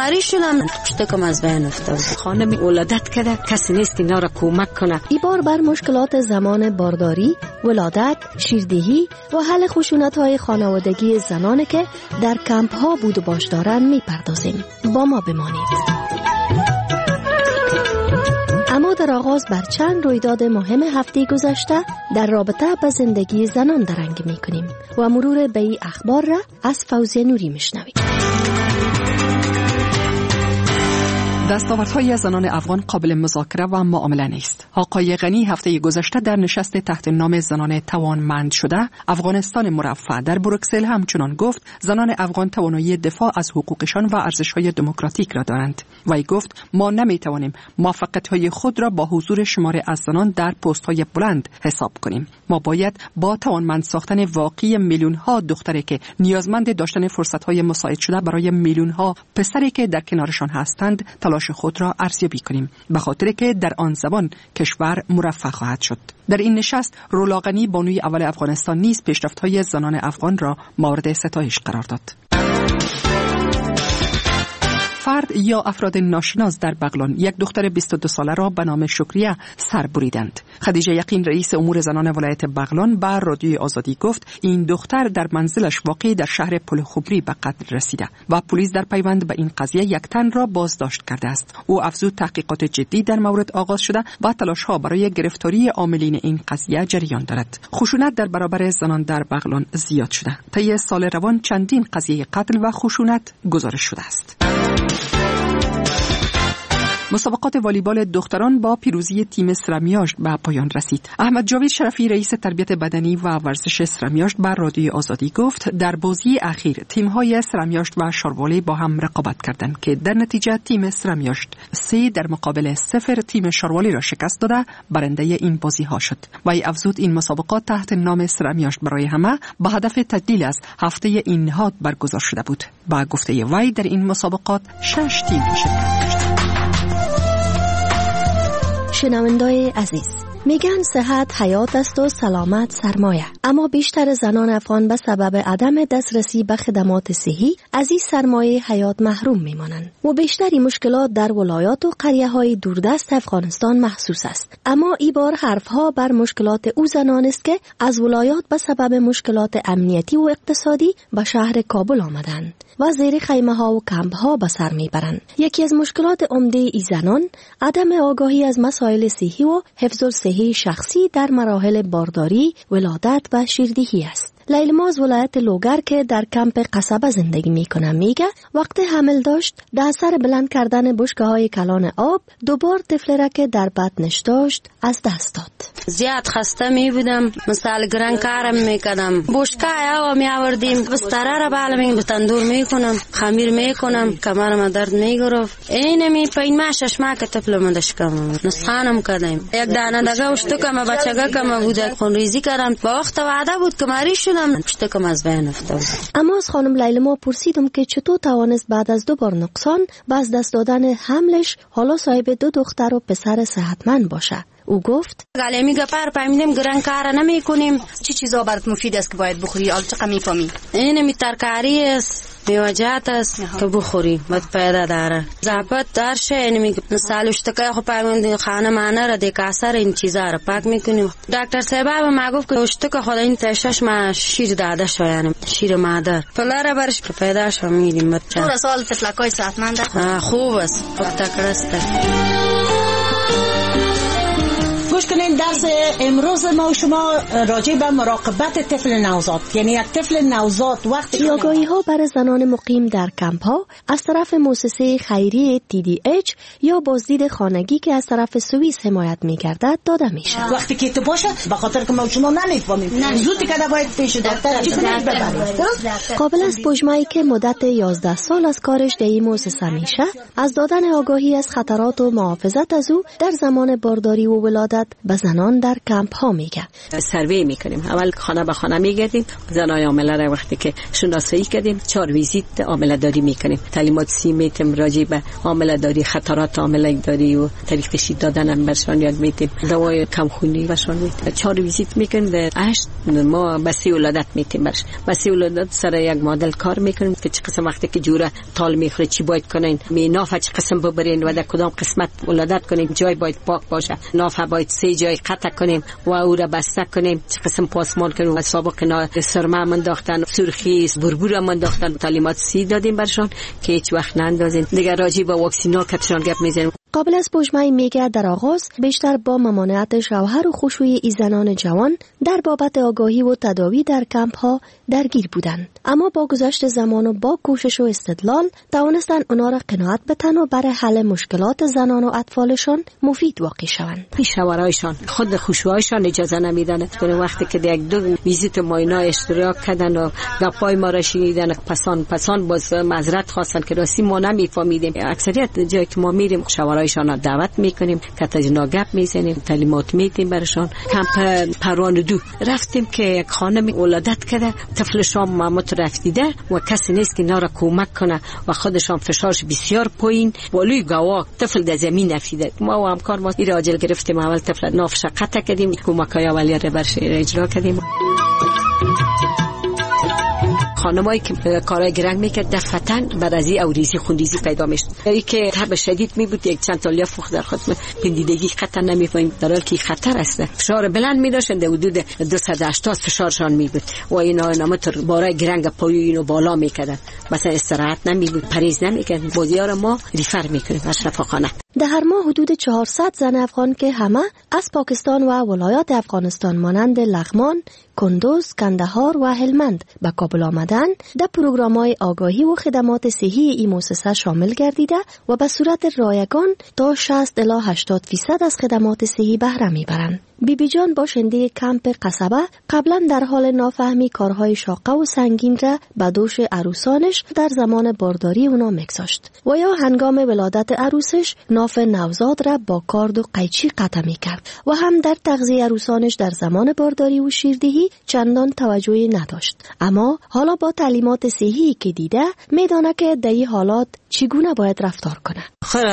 مریض شدم، پشتکم از بین افتاد. خانم ولادت کرده، کسی نیست که اینا را کمک کنه. این بار بر مشکلات زمان بارداری، ولادت، شیردهی و حل خشونت‌های خانوادگی زنانی که در کمپ‌ها بود و باش دارند می‌پردازیم. با ما بمانید. اما در آغاز بر چند رویداد مهم هفته گذشته در رابطه با زندگی زنان درنگ می‌کنیم و مرور به این اخبار را از فوزیه نوری می‌شنویم. دستاوردهای زنان افغان قابل مذاکره و معامله نیست. آقای غنی هفته گذشته در نشست تحت نام زنان توانمند شده افغانستان مرفع در بروکسل همچنان گفت زنان افغان توانایی دفاع از حقوقشان و ارزش‌های دموکراتیک را دارند. وی گفت ما نمی‌توانیم موفقیت‌های خود را با حضور شماری از زنان در پست‌های بلند حساب کنیم. ما باید با توانمند ساختن واقعی میلیون‌ها دختری که نیازمند داشتن فرصت‌های مساعد شده برای میلیون‌ها پسری که در کنارشان هستند تلاش خود را ارزیابی کنیم، به خاطر که در آن زمان کشور مرفع خواهد شد. در این نشست رولا غنی بانوی اول افغانستان نیز پیشرفت‌های زنان افغان را مورد ستایش قرار داد. فرد یا افراد ناشناس در بغلان یک دختر 22 ساله را به نام شکریه سر بریدند. خدیجه یقین رئیس امور زنان ولایت بغلان به رادیوی آزادی گفت این دختر در منزلش واقع در شهر پلخبری به قتل رسیده و پلیس در پیوند به این قضیه یک تن را بازداشت کرده است. او افزود تحقیقات جدی در مورد آغاز شده و تلاش‌ها برای گرفتاری عاملین این قضیه جریان دارد. خشونت در برابر زنان در بغلان زیاد شده. طی سال روان چندین قضیه قتل و خشونت گزارش شده است. مسابقات والیبال دختران با پیروزی تیم سرمیاشت به پایان رسید. احمد جاوید شرفی رئیس تربیت بدنی و ورزش سرمیاشت به رادیوی آزادی گفت در بازی اخیر تیم‌های سرمیاشت و شاروالی با هم رقابت کردند که در نتیجه تیم سرمیاشت 3 در مقابل 0 تیم شاروالی را شکست داده برنده این بازی‌ها شد. وی افزود این مسابقات تحت نام سرمیاشت برای همه به هدف تجلیل از هفته این نهاد برگزار شده بود. با گفته وی در این مسابقات 6 تیم شرکت داشتند. شنوندای عزیز، میگن صحت حیات است و سلامت سرمایه، اما بیشتر زنان افغان به سبب عدم دسترسی به خدمات صحی از این سرمایه حیات محروم میمانند و بیشتری مشکلات در ولایات و قریه‌های دوردست افغانستان محسوس است. اما این بار حرفها بر مشکلات او زنان است که از ولایات به سبب مشکلات امنیتی و اقتصادی به شهر کابل آمدند و زیر خیمه ها و کمپ ها به سر میبرند. یکی از مشکلات عمده ای زنان عدم آگاهی از مسائل صحی و حفظ الصحه شخصی در مراحل بارداری، ولادت و شیردهی است. لیلما از ولایت لوگر که در کمپ قصبه زندگی میکنه میگه وقت حمل داشت در اثر بلند کردن بشکه‌های کلان آب دوبار طفل را که در بطنش داشت از دست داد. زیاد خسته می بودم، مثال گران کارم میکردم، بشکه آب می آوردیم، بستره را بالم به تندور میکنم، خمیر میکنم، کمرم درد میگرفت. اینمی پین ما شش ماه که طفلم داشتم، نسخانم کردم. یک دانه دگه اشتکم بچگه کم بوده، خونریزی کردم. با وقت وعده بود که مریض شدم، پشتکم از بین افتاد. اما از خانم لیلما پرسیدم که چطور توانست بعد از 2 بار نقصان و از دست دادن حملش حالا صاحب 2 دختر و پسر صحتمند باشه. او گفت گله میگه فهمیدیم گران کار نمی کنیم. چی چیزا برات مفید است که باید بخوری؟ حالا چقدر میفهمی؟ این ترکاری است، میوجات است که بخوری باید پیدا داره. زحمت دار شه. این مثال اشتکای خو پایمون خانه مانه را دیکاسر این چیزا را پاک میکنیم. دکتر صاحب ما گفت که اشتک خود این تشش ما شیر داده شو، یعنی شیر مادر پلاره برش که پیدا شو میدیم بچه. تو رسال طفلکای صحتمند خوب است، پختکر است. گوش کنین، درس امروز ما شما راجع به مراقبت طفل نوزاد، یعنی یک طفل نوزاد وقتی آگاهی ها برای زنان مقیم در کمپ ها از طرف مؤسسه خیریه TDH یا بازدید خانگی که از طرف سوئیس حمایت می‌گردد داده میشه. وقتی که تو باشه به خاطر که ما شما نمی‌فهمیم زود که باید پیش دکتر ببرید. قابل است پژمایی که مدت 11 سال از کارش در این مؤسسه میشه از دادن آگاهی از خطرات و محافظت از او در زمان بارداری و ولادت به زنان در کمپ ها میگه. سروی میکنیم، اول خانه به خانه میگردیم، زنای عامله را وقتی که شناسایی کردیم 4 ویزیت عامله داری میکنیم، تعلیمات میتیم راجع به عامله داری، خطرات عامله داری و طریق تشخیص دادن هم برشان یاد میتیم، دوای کمخونی برشان میتیم. 4 ویزیت میکنیم. در 8 ما بسی ولادت میتیم، برش بسی ولادت سر یک مدل کار میکنیم که چه قسم وقتی که جوره تال میخوره چی باید کنین، ناف چه قسم ببرین و در کدام قسمت ولادت کنین، جای باید پاک باشه، ناف باید 3 جای قطع کنیم و او را بسته کنیم، چه قسم پاسمان کنیم. و سابق اینا سرما من داختن، سرخی بربور من داختن، تعلیمات دادیم برشان که هیچ وقت نندازین. دیگه راجع به واکسینا کتشان گپ میزنیم. قابل از بجمعی میگه در آغاز بیشتر با ممانعت شوهر و خشوع ای زنان جوان در بابت آگاهی و تداوی در کمپ ها درگیر بودند، اما با گذشت زمان و با کوشش و استدلال توانستن اونا را قناعت بتن و برای حل مشکلات زنان و اطفالشان مفید واقع شوند. پیشاورایشان خود خشوعایشان اجازه نمیدن که وقتی که یک دو ویزیت ماینا اشتراک کردن و گپای ما را شنیدن، پسان باز معذرت خواستن که راستی ما نمیفهمیدیم. اکثریت جایی که ما میریم شوهرایشان دعوت میکنیم که تجنا گپ میزنیم، تعلیمات میدیم برشان. کمپ پروان دو رفتیم که یک خانم ولادت کرده، طفلشان مامت رفتیده و کسی نیست که نارا کمک کنه و خودشان فشارش بسیار پایین، بالای گواه طفل در زمین افتیده. ما و همکار ما این راجل گرفتیم، اول طفل نافش قطع کردیم، کمکای اولیه را برش اجرا کردیم. خانمایی که کارای گرنگ میکرد دفعتاً بعد از این اوریزی خونریزی پیدا میشد، یعنی که تب شدید میبود، یک چند تا لیاف فوق در خود پندیدگی خطر نمیفهمیم، در حالی که خطر است. فشار بلند میداشتن، در حدود 280 فشارشان میبود و اینا نمتر بارای گرنگ پایو اینو بالا میکردن، مثلا استراحت نمیبود، پریز نمیکردن. بازیار ما ریفر میکنیم اشرفخانه. در هر ماه حدود 400 زن افغان که همه از پاکستان و ولایات افغانستان مانند لغمان، کندوز، کندهار و هلمند به کابل آمدن، در پروگرام‌های آگاهی و خدمات صحی این مؤسسه شامل گردیده و به صورت رایگان تا 60 الی 80% از خدمات صحی بهره میبرند. بیبی جان باشنده کمپ قصبه قبلا در حال نافهمی کارهای شاقه و سنگین را به دوش عروسانش در زمان بارداری اونا میگذاشت و یا هنگام ولادت عروسش ناف نوزاد را با کارد و قیچی قطع میکرد و هم در تغذیه عروسانش در زمان بارداری و شیردهی چندان توجهی نداشت. اما حالا با تعلیمات صحی که دیده میدانه که در این حالات چگونه باید رفتار کنه.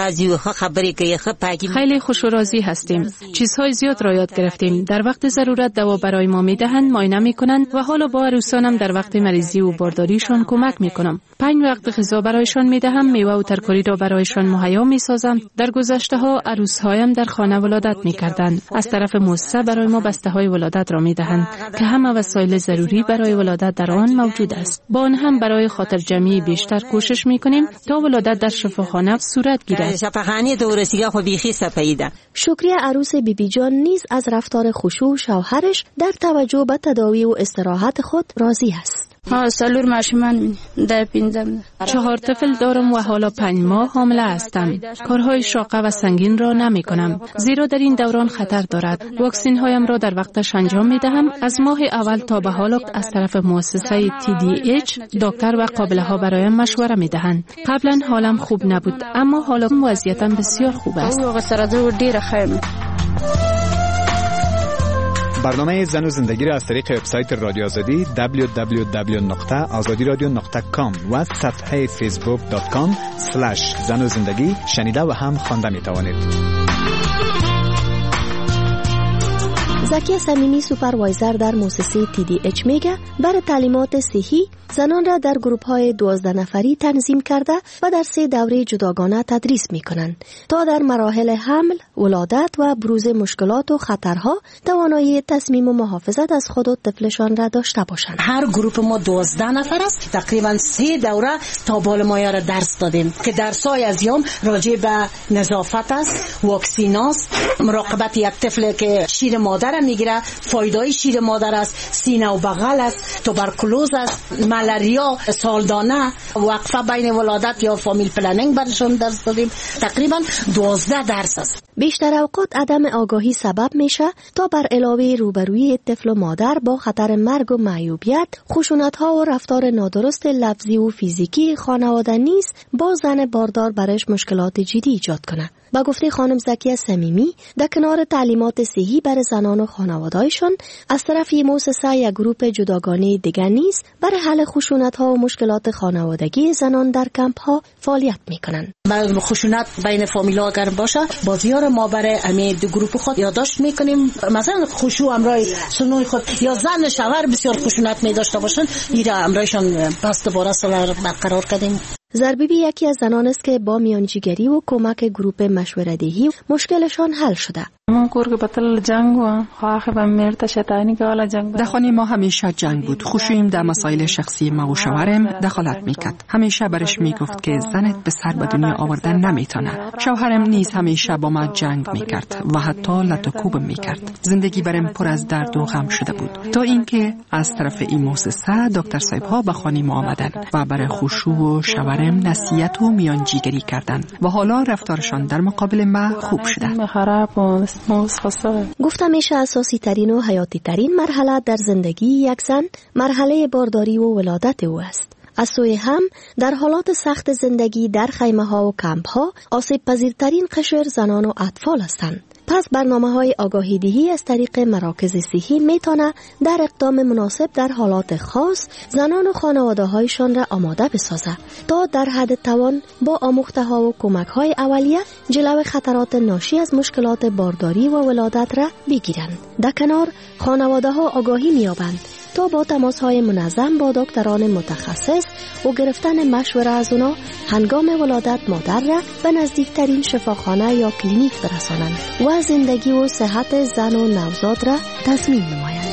خیلی خوش و راضی هستیم. چیزهای زیاد را یاد گرفتیم. در وقت ضرورت دوا برای ما میدهند، معاینه میکنند و حالا با عروسانم در وقت مریضی و بارداریشان کمک میکنم. 5 وقت غذا برایشان میدهم، میوه و ترکاری را برایشان مهیا میسازم. در گذشته ها عروسهایم در خانه ولادت میکردند. از طرف مؤسسه برای ما بسته های ولادت را میدهند که همه وسایل ضروری برای ولادت در آن موجود است. با آن هم برای خاطر جمعی بیشتر کوشش میکنیم تا ولادت در شفاخانه صورت گیرد. شکریه عروس بیبی جان نیز از رفتار خشوع شوهرش در توجه به تداوی و استراحت خود راضی است. سالور ماشمان در 4 طفل دارم و حالا 5 ماه حامله هستم. کارهای شاقه و سنگین را نمی کنم زیرا در این دوران خطر دارد. واکسین هایم را در وقتش انجام می دهم. از ماه اول تا به حال از طرف مؤسسه TDH دکتر و قابله ها برایم مشوره می دهند. قبلا حالم خوب نبود اما حالا وضعیتم بسیار خوب است. برنامه زن و زندگی را از طریق وبسایت رادیو آزادی www.azadiradio.com و صفحه facebook.com/زن و زندگی شنیده و هم خوانده می توانید. زکی صمیمی سوپروایزر در مؤسسه TDH میگه برای تعلیمات صحی زنان را در گروه‌های 12 نفری تنظیم کرده و در 3 دوره جداگانه تدریس میکنند تا در مراحل حمل، ولادت و بروز مشکلات و خطرها توانایی تصمیم و محافظت از خود و طفلشان را داشته باشند. هر گروه ما 12 نفر است. تقریبا 3 دوره تا بال مایه را درس دادیم که درس‌های از یوم راجع به نظافت است، واکسیناست، مراقبت یک طفل که شیر مادر میگیره، فایدای شیر مادر است، سینه و بغل است، توبرکلوز است، ملاریا، سالدانه، وقفه بین ولادت یا فامیل پلنینگ برشون درس دادیم. تقریبا 12 درس است. بیشتر اوقات عدم آگاهی سبب میشه تا بر علاوه روبرویی طفل و مادر با خطر مرگ و معیوبیت، خشونت‌ها و رفتار نادرست لفظی و فیزیکی خانواده نیز با زن باردار برش مشکلات جدی ایجاد کنه. با گفته خانم زکیه صمیمی، در کنار تعلیمات صحی برای زنان و خانواده‌شان، از طرف مؤسسه یک گروپ جداگانه دیگر نیز برای حل خشونت‌ها و مشکلات خانوادگی زنان در کمپ‌ها فعالیت می‌کنند. برای خشونت بین فامیل‌ها اگر باشه، بازیار ما برای همین دو گروپ خود یادداشت می‌کنیم. مثلا خشوع امرای سنوی خود یا زن شوهر بسیار خشونت می‌داشته باشند، ایرا امرایشان بست بارا برقرار کردیم. زربیبی یکی از زنان است که با میانجیگری و کمک گروپ مشوره‌دهی مشکلشان حل شده. در خانه ما همیشه جنگ بود. خوشویم در مسائل شخصی ما و شوهرم دخالت میکرد. همیشه برش میگفت که زنت به سر به دنیا آوردن نمیتونه. شوهرم نیز همیشه با ما جنگ میکرد و حتی لطوکوبم میکرد. زندگی برم پر از درد و غم شده بود، تا اینکه از طرف این مؤسسه دکتر صاحب‌ها به خانه ما آمدن و برای خوشو و شوهرم نصیحت و میانجیگری کردند و حالا رفتارشان در مقابل ما خوب شده. گفتم میشه اساسی ترین و حیاتی ترین مرحله در زندگی یک زن مرحله بارداری و ولادت او است. از سوی هم در حالات سخت زندگی در خیمه ها و کمپ ها آسیب پذیرترین قشر زنان و اطفال هستند. پس برنامه‌های آگاهی دهی از طریق مراکز صحی میتونه در اقدام مناسب در حالات خاص زنان و خانواده‌هایشان را آماده بسازه تا در حد توان با آموخته‌ها و کمک‌های اولیه جلوی خطرات ناشی از مشکلات بارداری و ولادت را بگیرند. در کنار خانواده‌ها آگاهی می‌یابند تا با تماس‌های منظم با دکتران متخصص و گرفتن مشوره از اونا هنگام ولادت مادر را به نزدیکترین شفاخانه یا کلینیک برسانند و زندگی و صحت زن و نوزاد را تضمین نمایند.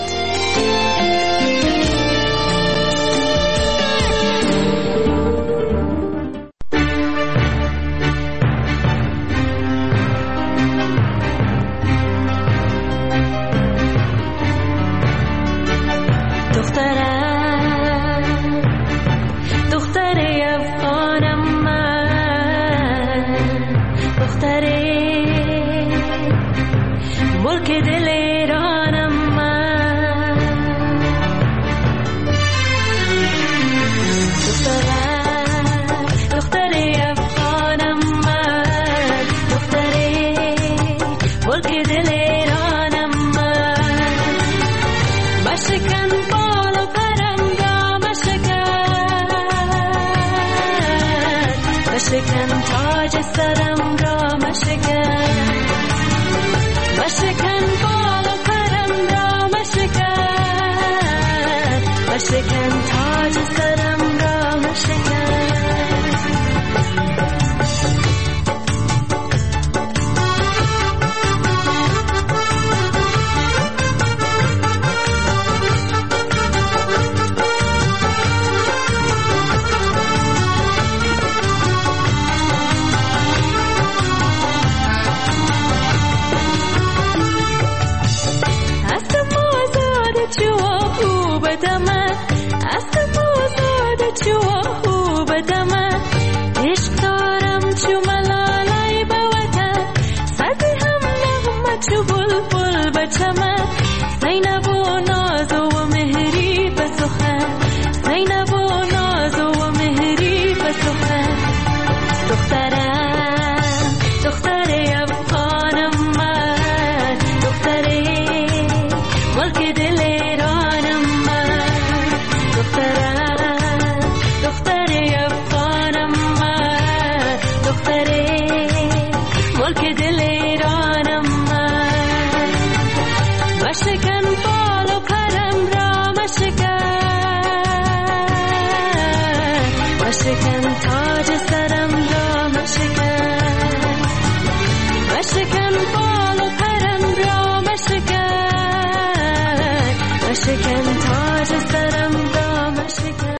شکن تاج سرم